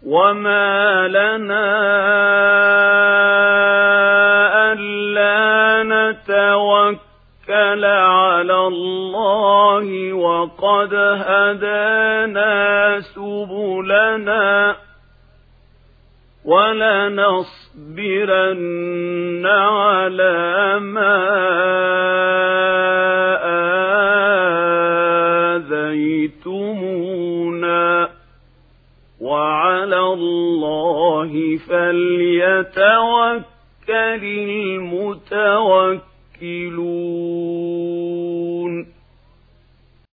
وما لنا ألا نتوكل على الله وقد هدانا سبلنا ولنصبرن على ما آذيتمونا وعلى الله فليتوكل المتوكلون.